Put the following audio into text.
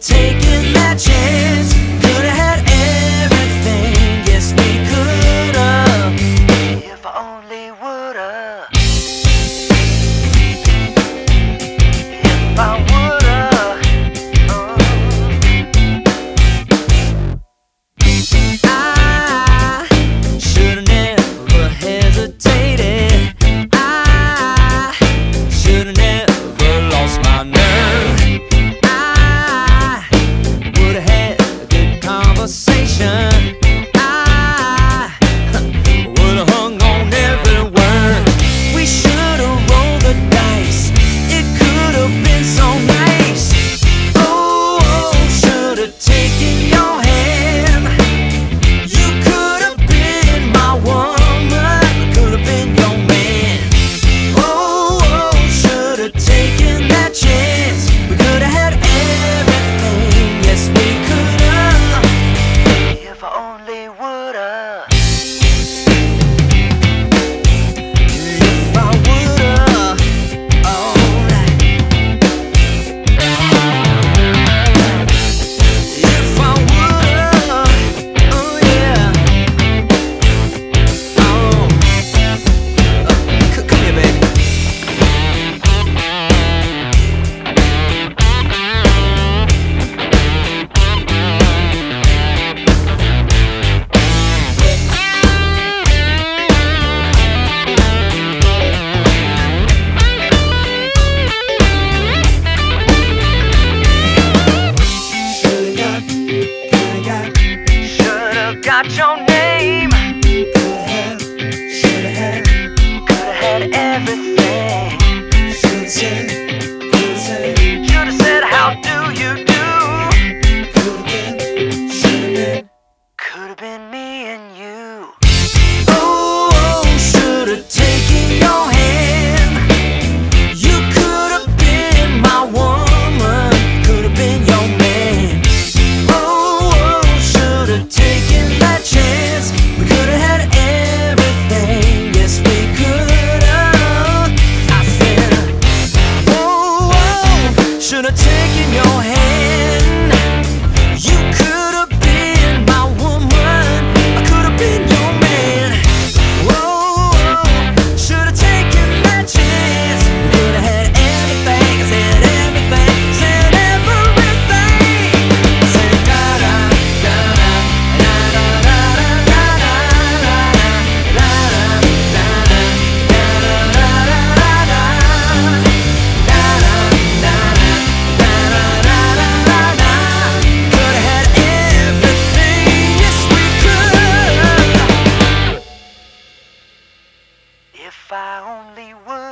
taken that chance. Could have had everything. Yes, we could have. If I only would have. If I would have. I should have never hesitated. I should have never lost my nerve. I would have had a good conversation. I would have hung on every word. We should have rolled the dice. It could have been so nice. Oh, should have taken your hand. You could have been my woman. Could have been your man. Oh, should have taken that chance. We could have had everything. Yes, we could have. If I only would have. If I would have. Alright. If I would have. Oh yeah. Oh. Come here, baby. Should've got your name. Could've had everything. Should've said, how do you do? Could've been me and you. Oh, should've taken your hand. You could've been my woman. Could've been your man. Oh, should've taken that chance. We could've had everything. Yes, we could've. I said, oh, should've taken your hand. You could've been my woman. I could've been your man. Oh, should've taken that chance. We could've had everything. I said everything. Said everything. Said da da da da da da da da da da Could've had everything. Yes, we could. If I only would.